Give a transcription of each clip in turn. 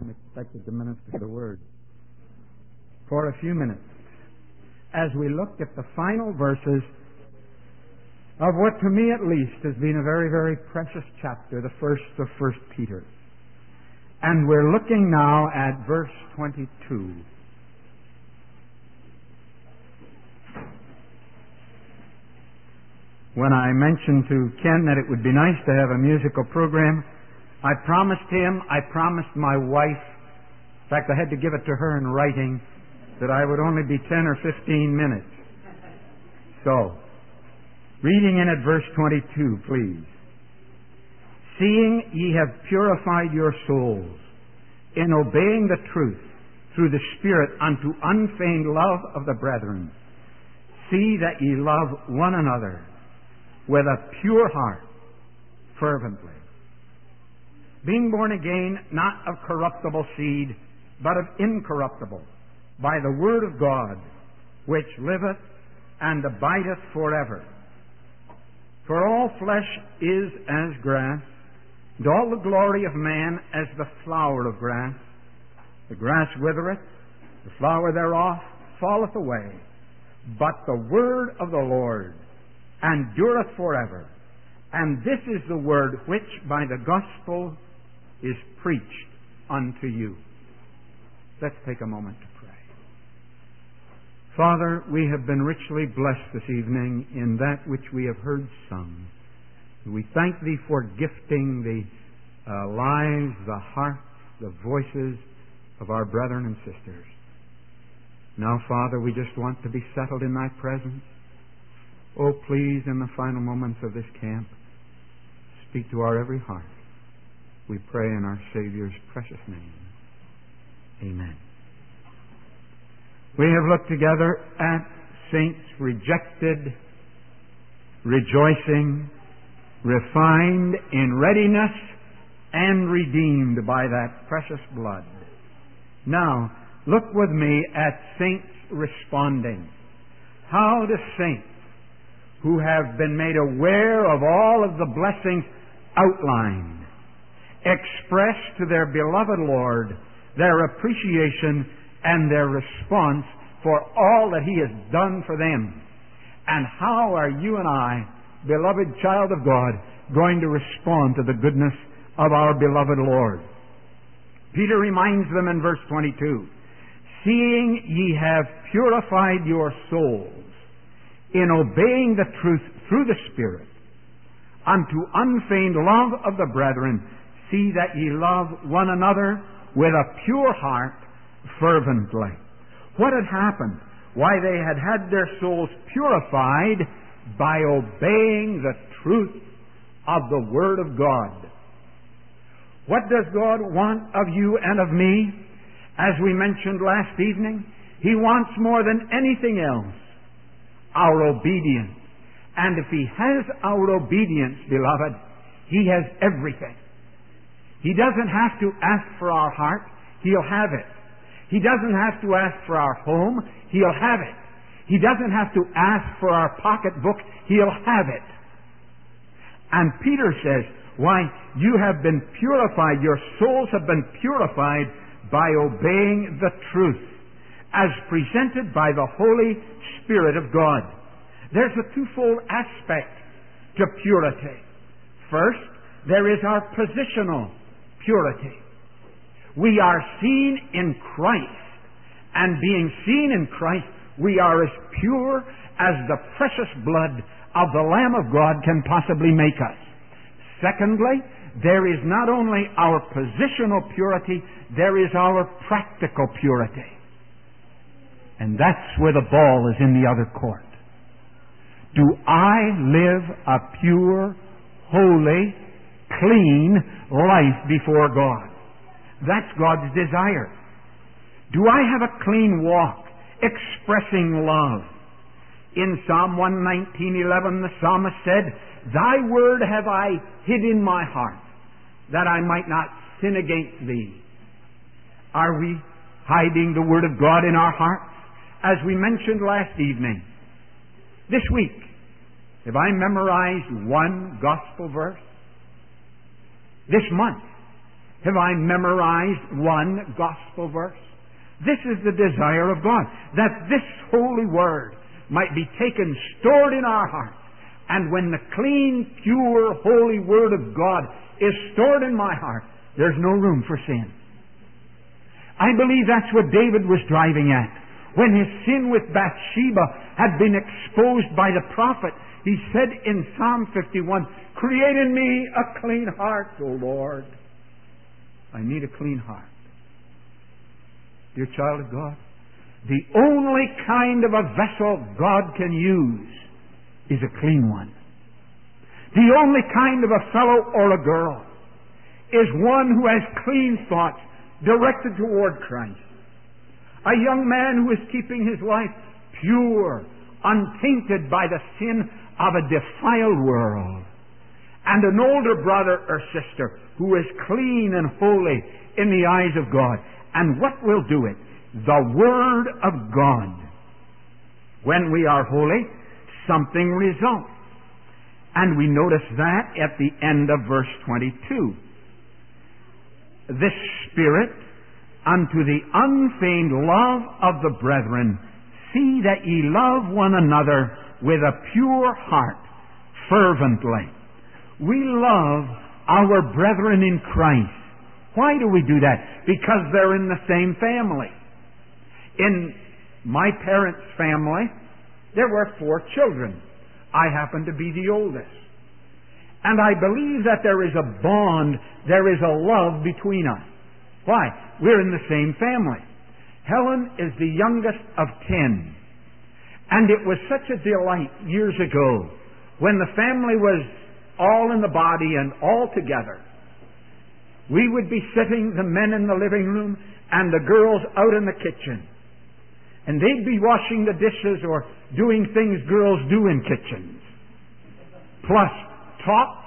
I'm expected to minister the word for a few minutes as we look at the final verses of what, to me at least, has been a very, very precious chapter, the first of 1 Peter. And we're looking now at verse 22. When I mentioned to Ken that it would be nice to have a musical program, I promised him, I promised my wife, in fact I had to give it to her in writing, that I would only be 10 or 15 minutes. So, reading in at verse 22, please. Seeing ye have purified your souls in obeying the truth through the Spirit unto unfeigned love of the brethren, see that ye love one another with a pure heart, fervently. Being born again, not of corruptible seed, but of incorruptible, by the word of God, which liveth and abideth forever. For all flesh is as grass, and all the glory of man as the flower of grass. The grass withereth, the flower thereof falleth away, but the word of the Lord endureth forever. And this is the word which by the gospel is preached unto you. Let's take a moment to pray. Father, we have been richly blessed this evening in that which we have heard sung. We thank Thee for gifting the lives, the hearts, the voices of our brethren and sisters. Now, Father, we just want to be settled in Thy presence. Oh, please, in the final moments of this camp, speak to our every heart. We pray in our Savior's precious name. Amen. We have looked together at saints rejected, rejoicing, refined in readiness, and redeemed by that precious blood. Now, look with me at saints responding. How do saints who have been made aware of all of the blessings outlined express to their beloved Lord their appreciation and their response for all that He has done for them? And how are you and I, beloved child of God, going to respond to the goodness of our beloved Lord? Peter reminds them in verse 22, seeing ye have purified your souls in obeying the truth through the Spirit unto unfeigned love of the brethren, see that ye love one another with a pure heart fervently. What had happened? Why, they had had their souls purified by obeying the truth of the Word of God. What does God want of you and of me? As we mentioned last evening, He wants more than anything else our obedience. And if He has our obedience, beloved, He has everything. He doesn't have to ask for our heart. He'll have it. He doesn't have to ask for our home. He'll have it. He doesn't have to ask for our pocketbook. He'll have it. And Peter says, why, you have been purified. Your souls have been purified by obeying the truth as presented by the Holy Spirit of God. There's a twofold aspect to purity. First, there is our positional purity. We are seen in Christ, and being seen in Christ, we are as pure as the precious blood of the Lamb of God can possibly make us. Secondly, there is not only our positional purity, there is our practical purity. And that's where the ball is in the other court. Do I live a pure, holy, clean life before God? That's God's desire. Do I have a clean walk, expressing love? In Psalm 119:11, the psalmist said, Thy word have I hid in my heart, that I might not sin against Thee. Are we hiding the word of God in our hearts? As we mentioned last evening, this week, have I memorized one gospel verse? This month, Have I memorized one gospel verse? This is the desire of God, that this holy word might be taken, stored in our hearts. And when the clean, pure, holy word of God is stored in my heart, there's no room for sin. I believe that's what David was driving at. When his sin with Bathsheba had been exposed by the prophet, he said in Psalm 51, "Create in me a clean heart, O Lord." I need a clean heart. Dear child of God, the only kind of a vessel God can use is a clean one. The only kind of a fellow or a girl is one who has clean thoughts directed toward Christ. A young man who is keeping his life pure, untainted by the sin of a defiled world. And an older brother or sister who is clean and holy in the eyes of God. And what will do it? The Word of God. When we are holy, something results. And we notice that at the end of verse 22. "This Spirit, unto the unfeigned love of the brethren, see that ye love one another with a pure heart, fervently." We love our brethren in Christ. Why do we do that? Because they're in the same family. In my parents' family, there were 4 children. I happen to be the oldest. And I believe that there is a bond, there is a love between us. Why? We're in the same family. Helen is the youngest of 10. And it was such a delight years ago when the family was all in the body and all together. We would be sitting, the men in the living room and the girls out in the kitchen. And they'd be washing the dishes or doing things girls do in kitchens. Plus, talk.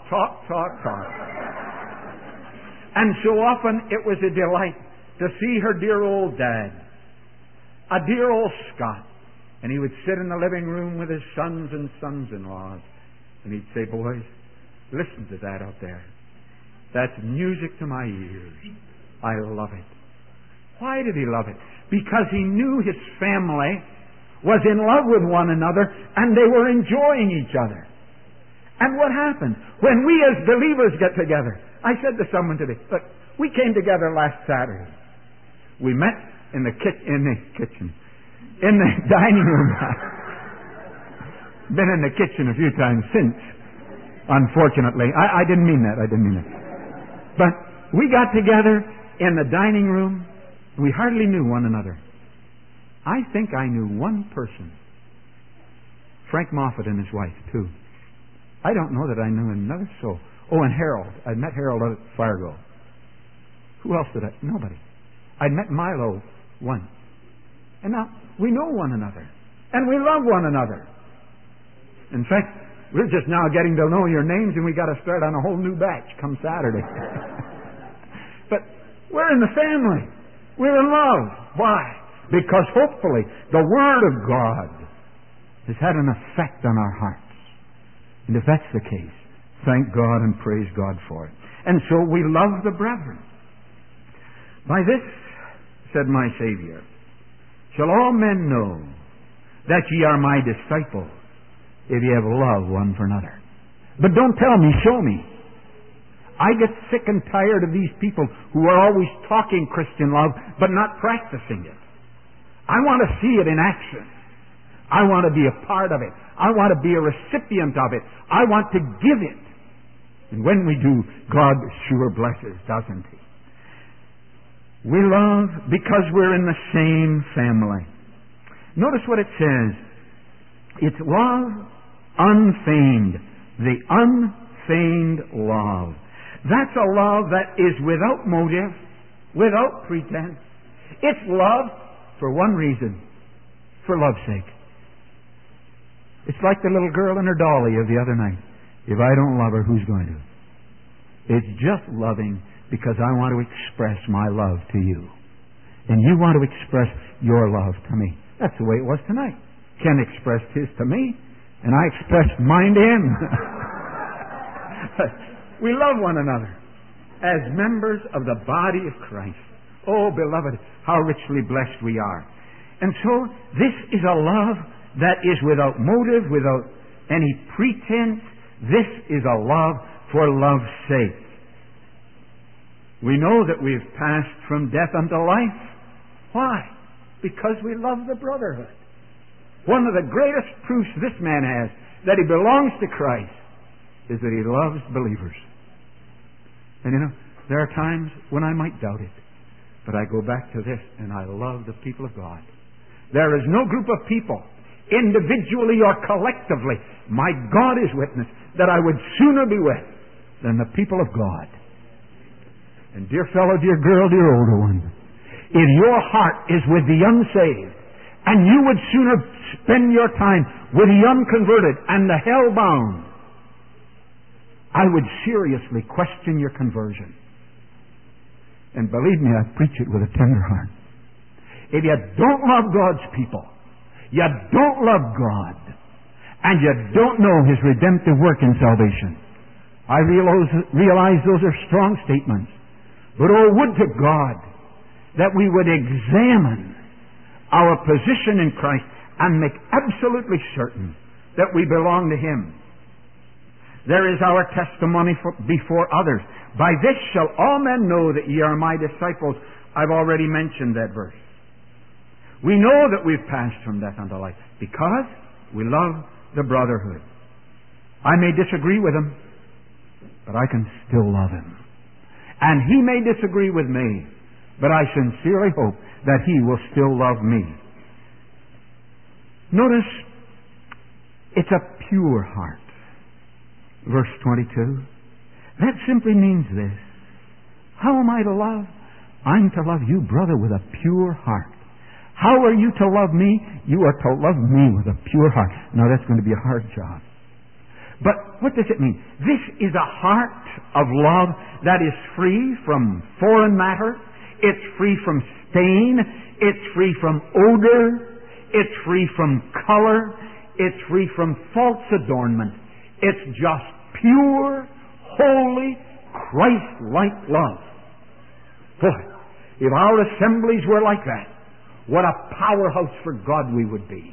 And so often it was a delight to see her dear old dad, a dear old Scot. And he would sit in the living room with his sons and sons-in-laws. And he'd say, "Boys, listen to that out there. That's music to my ears. I love it." Why did he love it? Because he knew his family was in love with one another and they were enjoying each other. And what happened? When we as believers get together, I said to someone today, look, we came together last Saturday. We met in the kitchen, in the dining room. Been in the kitchen a few times since, unfortunately. I didn't mean that. But we got together in the dining room. We hardly knew one another. I think I knew one person. Frank Moffat and his wife, too. I don't know that I knew another soul. Oh, and Harold. I'd met Harold out at Fargo. Who else did I? Nobody. I'd met Milo once. And now we know one another. And we love one another. In fact, we're just now getting to know your names, and we got to start on a whole new batch come Saturday. But we're in the family. We're in love. Why? Because hopefully the Word of God has had an effect on our hearts. And if that's the case, thank God and praise God for it. And so we love the brethren. "By this," said my Savior, "shall all men know that ye are my disciples, if ye have love one for another." But don't tell me, show me. I get sick and tired of these people who are always talking Christian love, but not practicing it. I want to see it in action. I want to be a part of it. I want to be a recipient of it. I want to give it. And when we do, God sure blesses, doesn't He? We love because we're in the same family. Notice what it says. It's love unfeigned. The unfeigned love. That's a love that is without motive, without pretense. It's love for one reason, for love's sake. It's like the little girl and her dolly of the other night. If I don't love her, who's going to? It's just loving because I want to express my love to you. And you want to express your love to me. That's the way it was tonight. Ken expressed his to me, and I expressed mine to him. We love one another. as members of the body of Christ. Oh, beloved, how richly blessed we are. And so, this is a love that is without motive, without any pretense. This is a love for love's sake. We know that we've passed from death unto life. Why? Because we love the brotherhood. One of the greatest proofs this man has that he belongs to Christ is that he loves believers. And you know, there are times when I might doubt it, but I go back to this and I love the people of God. There is no group of people, individually or collectively, my God is witness, that I would sooner be with than the people of God. And dear fellow, dear girl, dear older one, if your heart is with the unsaved, and you would sooner spend your time with the unconverted and the hell-bound, I would seriously question your conversion. And believe me, I preach it with a tender heart. If you don't love God's people, you don't love God, and you don't know His redemptive work in salvation, I realize those are strong statements. But oh, would to God that we would examine our position in Christ and make absolutely certain that we belong to Him. There is our testimony before others. By this shall all men know that ye are my disciples. I've already mentioned that verse. We know that we've passed from death unto life because we love the brotherhood. I may disagree with him, but I can still love him. And he may disagree with me, but I sincerely hope that he will still love me. Notice, it's a pure heart. Verse 22. That simply means this. How am I to love? I'm to love you, brother, with a pure heart. How are you to love me? You are to love me with a pure heart. Now, that's going to be a hard job. But what does it mean? This is a heart of love that is free from foreign matter. It's free from stain. It's free from odor. It's free from color. It's free from false adornment. It's just pure, holy, Christ-like love. Boy, if our assemblies were like that, what a powerhouse for God we would be.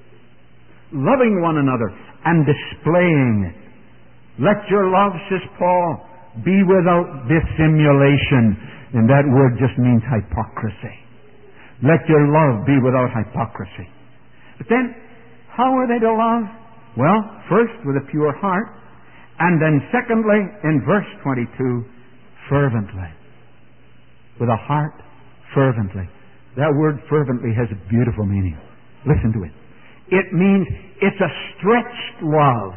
Loving one another and displaying it. Let your love, says Paul, be without dissimulation. And that word just means hypocrisy. Let your love be without hypocrisy. But then, how are they to love? Well, first with a pure heart. And then secondly, in verse 22, fervently. With a heart fervently. That word fervently has a beautiful meaning. Listen to it. It means it's a stretched love.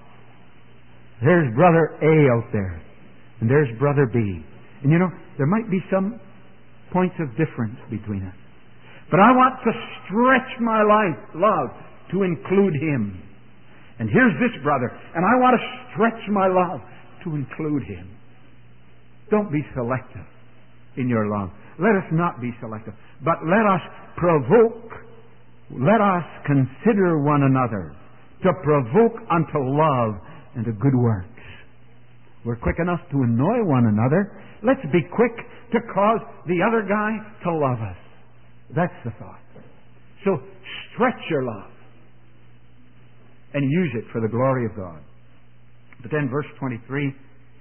There's brother A out there, and there's brother B. And you know, there might be some points of difference between us. But I want to stretch my love to include him. And here's this brother, and I want to stretch my love to include him. Don't be selective in your love. Let us not be selective, but let us provoke, let us consider one another to provoke unto love and to good works. We're quick enough to annoy one another. Let's be quick to cause the other guy to love us. That's the thought. So stretch your love and use it for the glory of God. But then verse 23,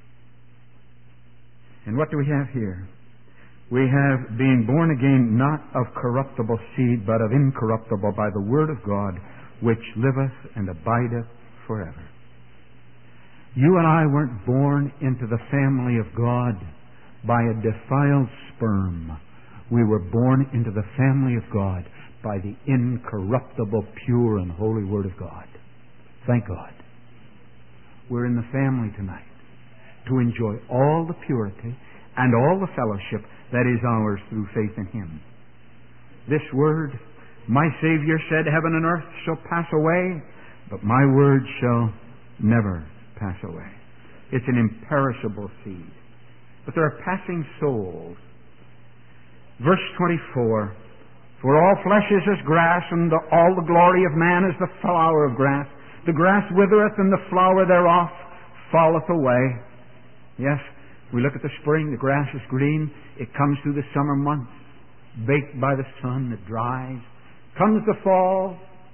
and what do we have here? We have being born again not of corruptible seed, but of incorruptible by the word of God, which liveth and abideth forever. You and I weren't born into the family of God by a defiled sperm. We were born into the family of God by the incorruptible, pure, and holy word of God. Thank God. We're in the family tonight to enjoy all the purity and all the fellowship that is ours through faith in Him. This word, my Savior said, heaven and earth shall pass away, but my word shall never pass away. It's an imperishable seed. But there are passing souls. Verse 24, for all flesh is as grass, and all the glory of man is the flower of grass. The grass withereth, and the flower thereof falleth away. Yes, We look at the spring, the grass is green. It comes through the summer months, baked by the sun, it dries. Comes the fall,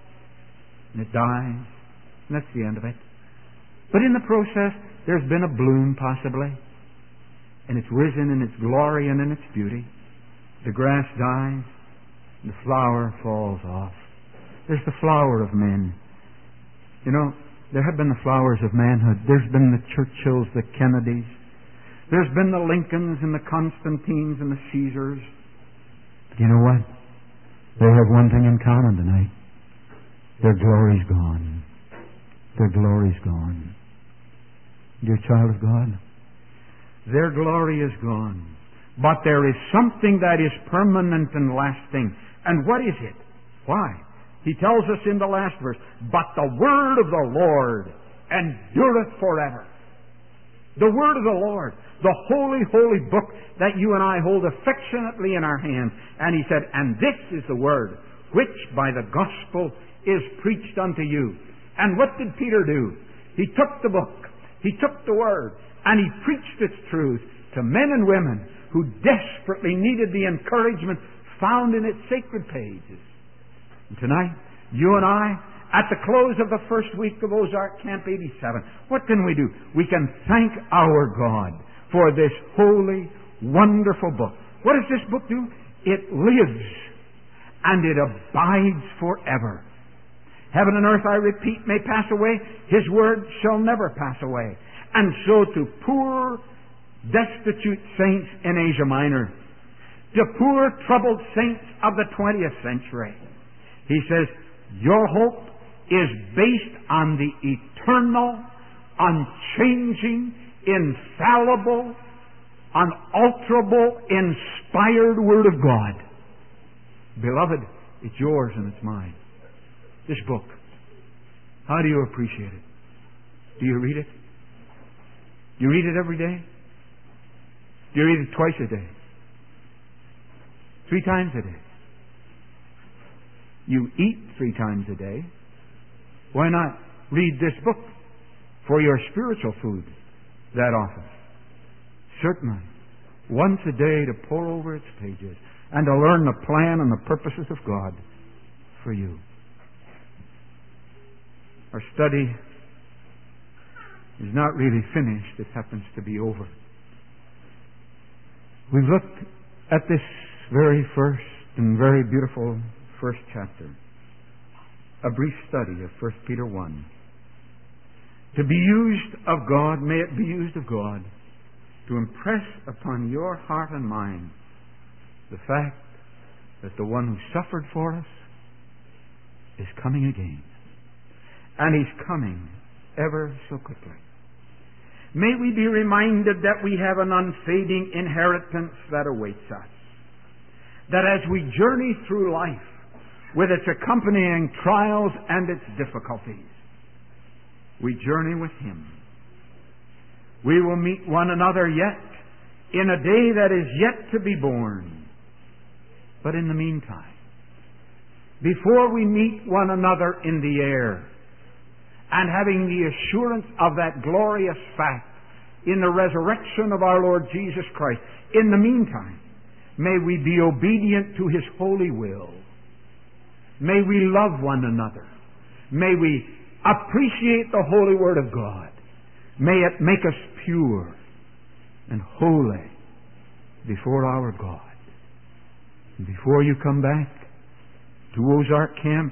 and it dies. And that's the end of it. But in the process, there's been a bloom, possibly. And it's risen in its glory and in its beauty. The grass dies, and the flower falls off. There's the flower of men. You know, there have been the flowers of manhood. There's been the Churchills, the Kennedys. There's been the Lincolns and the Constantines and the Caesars. But you know what? They have one thing in common tonight. Their glory's gone. Their glory's gone. Dear child of God, their glory is gone. But there is something that is permanent and lasting. And what is it? Why? He tells us in the last verse, but the word of the Lord endureth forever. The word of the Lord, the holy, holy book that you and I hold affectionately in our hands. And he said, and this is the word which by the gospel is preached unto you. And what did Peter do? He took the book, he took the word, and he preached its truth to men and women who desperately needed the encouragement found in its sacred pages. And tonight, you and I, at the close of the first week of Ozark Camp 87, what can we do? We can thank our God for this holy, wonderful book. What does this book do? It lives and it abides forever. Heaven and earth, I repeat, may pass away. His word shall never pass away. And so to poor, destitute saints in Asia Minor, to poor, troubled saints of the 20th century, he says, your hope is based on the eternal, unchanging, infallible, unalterable, inspired Word of God. Beloved, it's yours and it's mine. This book. How do you appreciate it? Do you read it? Do you read it every day? Do you read it twice a day? 3 times a day? You eat 3 times a day. Why not read this book for your spiritual food that often? Certainly. Once a day to pore over its pages and to learn the plan and the purposes of God for you. Our study is not really finished. It happens to be over. We've looked at this very first and very beautiful first chapter. A brief study of 1 Peter 1. To be used of God, may it be used of God to impress upon your heart and mind the fact that the one who suffered for us is coming again. And He's coming ever so quickly. May we be reminded that we have an unfading inheritance that awaits us. That as we journey through life with its accompanying trials and its difficulties, we journey with Him. We will meet one another yet in a day that is yet to be born. But in the meantime, before we meet one another in the air, and having the assurance of that glorious fact in the resurrection of our Lord Jesus Christ, in the meantime, may we be obedient to His holy will. May we love one another. May we appreciate the holy Word of God. May it make us pure and holy before our God. And before you come back to Ozark Camp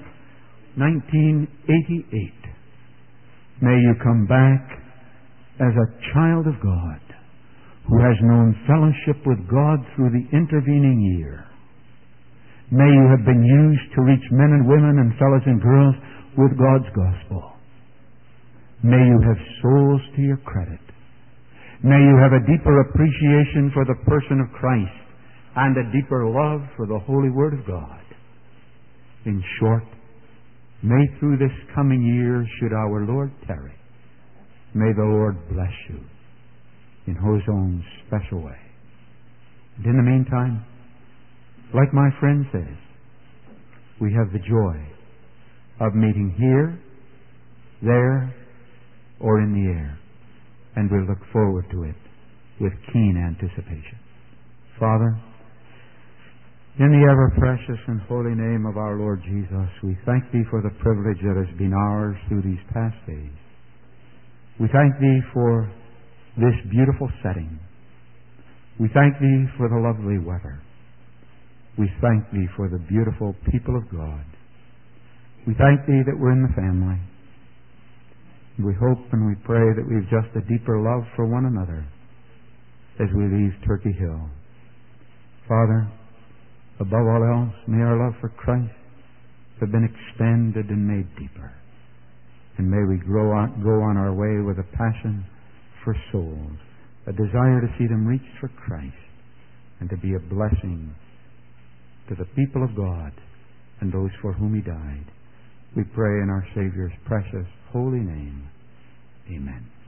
1988, may you come back as a child of God who has known fellowship with God through the intervening year. May you have been used to reach men and women and fellows and girls with God's gospel. May you have souls to your credit. May you have a deeper appreciation for the person of Christ and a deeper love for the holy Word of God. In short, may through this coming year, should our Lord tarry, may the Lord bless you in His own special way. And in the meantime, like my friend says, we have the joy of meeting here, there, or in the air. And we'll look forward to it with keen anticipation. Father, in the ever-precious and holy name of our Lord Jesus, we thank Thee for the privilege that has been ours through these past days. We thank Thee for this beautiful setting. We thank Thee for the lovely weather. We thank Thee for the beautiful people of God. We thank Thee that we're in the family. We hope and we pray that we've just a deeper love for one another as we leave Turkey Hill. Father, above all else, may our love for Christ have been extended and made deeper. And may we go on our way with a passion for souls, a desire to see them reached for Christ, and to be a blessing to the people of God and those for whom He died. We pray in our Savior's precious holy name. Amen.